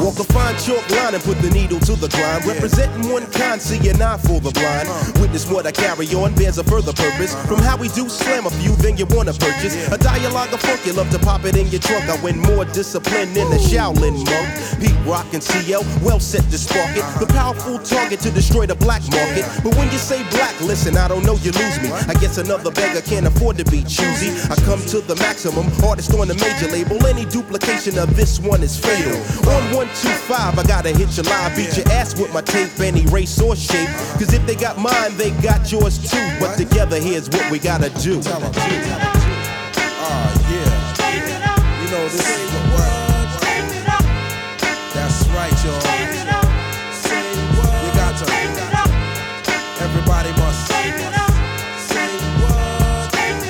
Walk a fine chalk line and put the needle to the grind. Representing one kind, see an eye for the blind. Witness what I carry on bears a further purpose. From how we do slam a few, then you wanna purchase a dialogue of funk. You love to pop it in your trunk. I win more discipline than the Shaolin monk. Pete Rock and CL, well set to spark it. The powerful target to destroy the black market. But when you say black, listen, I don't know, you lose me. I guess another beggar can't afford to be choosy. I come to the maximum, artist on the major label. Any duplication of this one is fatal. On 125, I gotta hit your live, beat your ass with my tape, any race or shape. Cause if they got mine, they got yours too. But together, here's what we gotta do. Yeah. You know this is the word. That's right, y'all. You got to. Everybody must say what.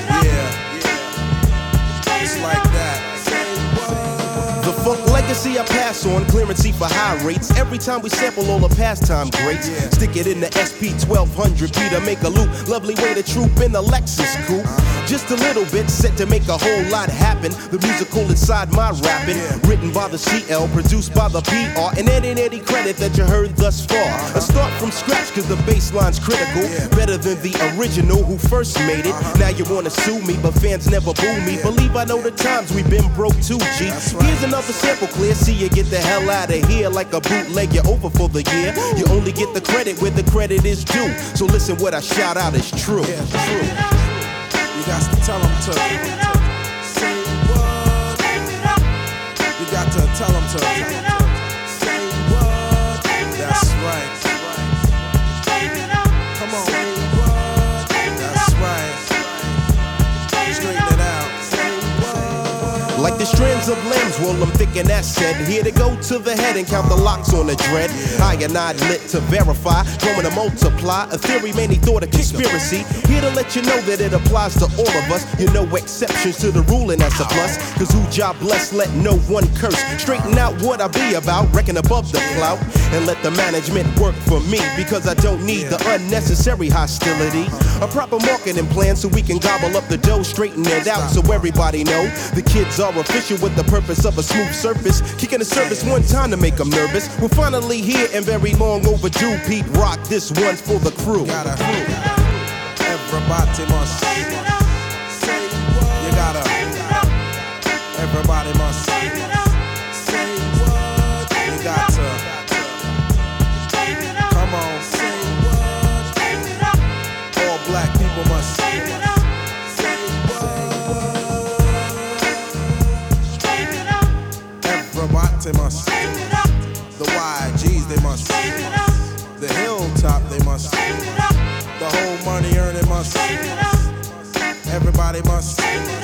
Yeah. It's like that. The funk legacy I pass on, clearance for high rates. Every time we sample all the pastime greats, stick it in the SP 1200 to make a loop. Lovely way to troop in the Lexus coupe. Just a little bit set to make a whole lot happen. The musical inside my rapping, written by the CL, produced by the PR, and any credit that you heard thus far. A start from scratch cause the bass line's critical, better than the original who first made it. Now you wanna sue me, but fans never boo me. Believe I know the times we've been broke too, G. Here's another sample clear, see you get the hell out of here. Like a bootleg, you're over for the year. You only get the credit where the credit is due. So listen, what I shout out is true. You got to tell them to say what. You got to tell them to say what. That's right. Come on. Say what. That's right. Straighten it out. Say what. Like the strands of limbs, well, I'm thinking that's said. Here to go to the head and count the locks on the dread. I and I lit to verify, going to multiply. A theory many thought a conspiracy. Here to let you know that it applies to all of us. You know exceptions to the rule and that's a plus. Cause who job blessed, let no one curse. Straighten out what I be about, reckon above the clout. And let the management work for me. Because I don't need the unnecessary hostility. A proper marketing plan so we can gobble up the dough, straighten it out so everybody know. The kids are official with the purpose of a smooth surface. Kicking the service one time to make them nervous. We're finally here and very long overdue. Pete Rock, this one's for the crew. Everybody must say what. You gotta. Everybody must say what. You got to. Come on, say what. All black people must say what. Everybody must. The YGs they must. The hilltop they must. The whole money earning must. Everybody must.